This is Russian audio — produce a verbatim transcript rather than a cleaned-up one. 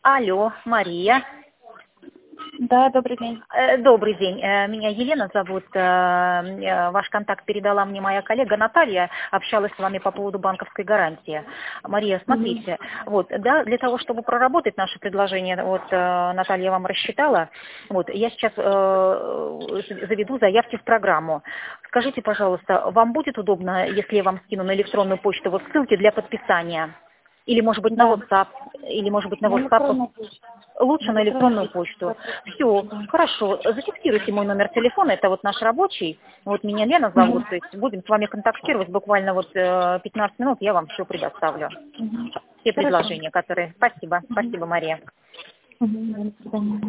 Алло, Мария. Да, добрый день. Э, Добрый день. Э, Меня Елена зовут. Э, э, Ваш контакт передала мне моя коллега Наталья. Общалась с вами по поводу банковской гарантии. Мария, Мгм. смотрите. Вот, да, для того, чтобы проработать наше предложение, вот э, Наталья вам рассчитала. Вот, я сейчас э, заведу заявки в программу. Скажите, пожалуйста, вам будет удобно, если я вам скину на электронную почту вот ссылки для подписания? Или, может быть, на Да, WhatsApp? Или, может быть, на на WhatsApp? электронную почту. Лучше На на электронную электронную почту. почту. Все, Да. хорошо. Зафиксируйте мой номер телефона, это вот наш рабочий. Вот меня Лена зовут, Мгм. то есть будем с вами контактировать. Буквально вот э, пятнадцать минут я вам все предоставлю. Мгм. Все Хорошо. предложения, которые... Спасибо, Мгм. спасибо, Мария. Мгм. До свидания.